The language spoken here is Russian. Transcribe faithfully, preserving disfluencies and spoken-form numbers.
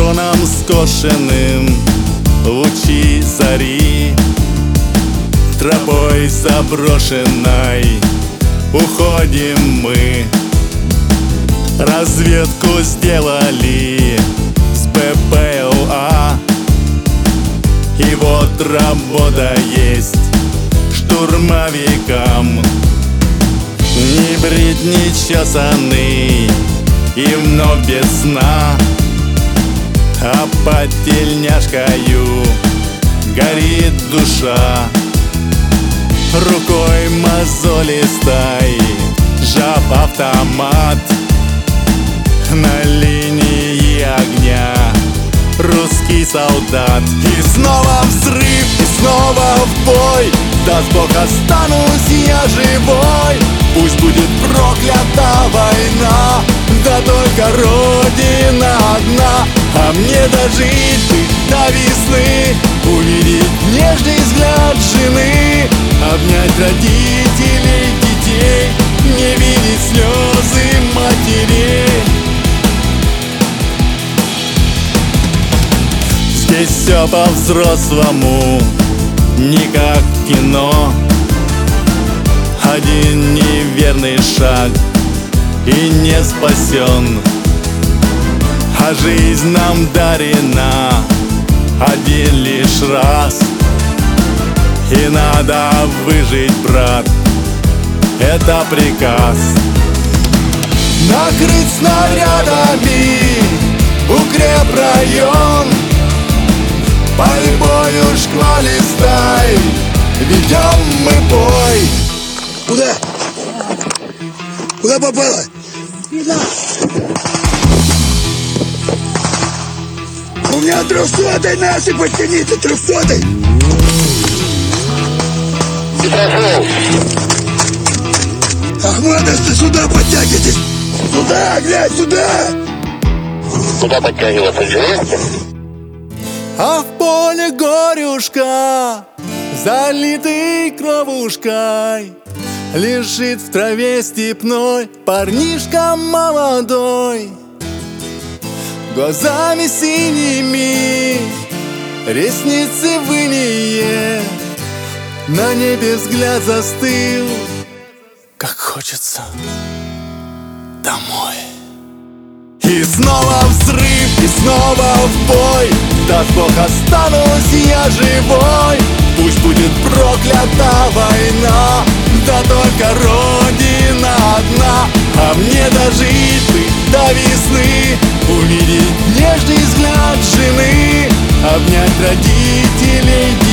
кроном скошенным лучи зари, тропой заброшенной уходим мы. Разведку сделали с БПЛА, и вот работа есть штурмовикам. Ни брит, ни чесанный, и вновь без сна, а под тельняшкою горит душа. Рукой мозолистой сжав автомат, на линии огня русский солдат. И снова взрыв, и снова в бой. Даст Бог, останусь я живой. Пусть будет проклята война, да только Родина одна. А мне дожить бы до весны, увидеть нежный взгляд жены, обнять родителей, детей, не видеть слезы матерей. Здесь все по-взрослому, не как в кино. Один неверный шаг и не спасен, а жизнь нам дарена один лишь раз. И надо выжить, брат, это приказ. Накрыть снарядами укрепрайон, пальбою шквалистой ведем мы бой. Куда? Куда попало? Куда? У меня трехсотый, наши подтяните, трехсотый. Ахмадовцы, сюда подтягивайтесь. Сюда, глянь, сюда. Куда подтягиваться? А в поле горюшка, залитый кровушкой, лежит в траве степной парнишка молодой. Глазами синими, ресницы в инее, на небе взгляд застыл, как хочется домой. И снова взрыв, и снова в бой. Даст Бог, останусь я живой. Пусть будет проклята война, да только Родина одна. А мне дожить бы до весны, увидеть нежный взгляд жены, обнять родителей,